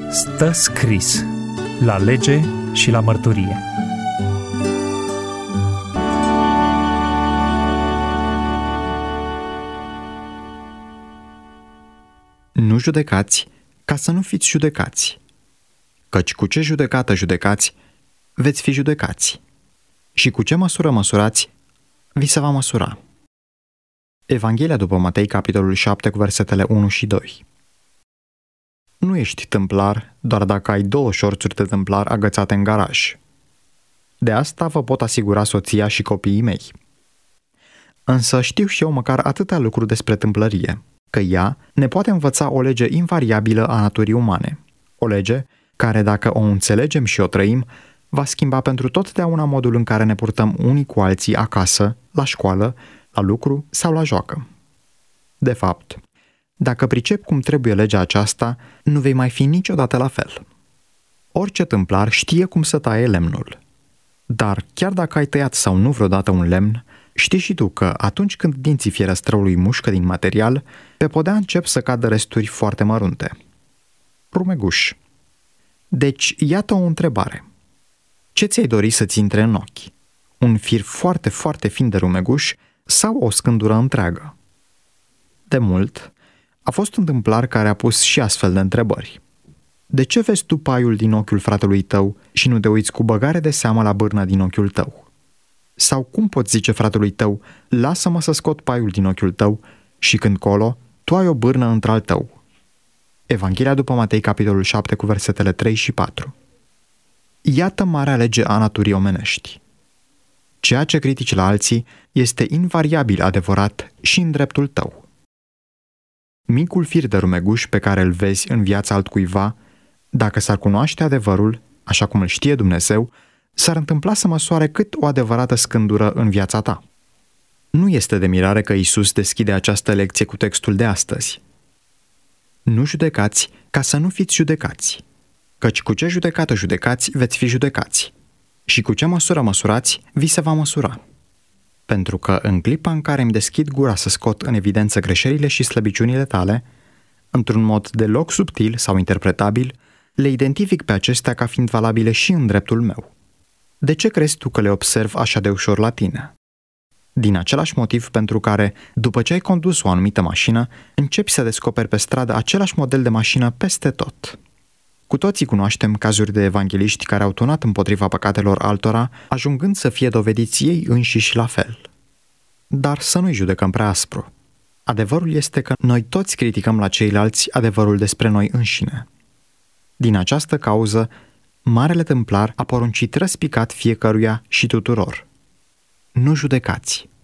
Stă scris la lege și la mărturie. Nu judecați, ca să nu fiți judecați. Căci cu ce judecată judecați, veți fi judecați. Și cu ce măsură măsurați, vi se va măsura. Evanghelia după Matei, capitolul 7, cu versetele 1 și 2. Nu ești tâmplar doar dacă ai 2 șorțuri de tâmplar agățate în garaj. De asta vă pot asigura soția și copiii mei. Însă știu și eu măcar atâtea lucruri despre tâmplărie, că ea ne poate învăța o lege invariabilă a naturii umane. O lege care, dacă o înțelegem și o trăim, va schimba pentru totdeauna modul în care ne purtăm unii cu alții acasă, la școală, la lucru sau la joacă. De fapt, dacă pricepi cum trebuie legea aceasta, nu vei mai fi niciodată la fel. Orice tâmplar știe cum să taie lemnul. Dar chiar dacă ai tăiat sau nu vreodată un lemn, știi și tu că atunci când dinții fierăstrăului mușcă din material, pe podea încep să cadă resturi foarte mărunte. Rumeguș. Deci, iată o întrebare. Ce ți-ai dori să-ți intre în ochi? Un fir foarte, foarte fin de rumeguș sau o scândură întreagă? De mult, a fost un tâmplar care a pus și astfel de întrebări. De ce vezi tu paiul din ochiul fratelui tău și nu te uiți cu băgare de seamă la bârna din ochiul tău? Sau cum poți zice fratelui tău, lasă-mă să scot paiul din ochiul tău și când colo, tu ai o bârnă într-al tău? Evanghelia după Matei, capitolul 7, cu versetele 3 și 4. Iată marea lege a naturii omenești. Ceea ce critici la alții este invariabil adevărat și în dreptul tău. Micul fir de rumeguș pe care îl vezi în viața altcuiva, dacă s-ar cunoaște adevărul, așa cum îl știe Dumnezeu, s-ar întâmpla să măsoare cât o adevărată scândură în viața ta. Nu este de mirare că Iisus deschide această lecție cu textul de astăzi. Nu judecați, ca să nu fiți judecați. Căci cu ce judecată judecați, veți fi judecați. Și cu ce măsură măsurați, vi se va măsura. Pentru că în clipa în care îmi deschid gura să scot în evidență greșelile și slăbiciunile tale, într-un mod deloc subtil sau interpretabil, le identific pe acestea ca fiind valabile și în dreptul meu. De ce crezi tu că le observ așa de ușor la tine? Din același motiv pentru care, după ce ai condus o anumită mașină, începi să descoperi pe stradă același model de mașină peste tot. Cu toții cunoaștem cazuri de evangheliști care au tunat împotriva păcatelor altora, ajungând să fie dovediți ei înșiși la fel. Dar să nu-i judecăm prea aspru. Adevărul este că noi toți criticăm la ceilalți adevărul despre noi înșine. Din această cauză, Marele Tâmplar a poruncit răspicat fiecăruia și tuturor. Nu judecați.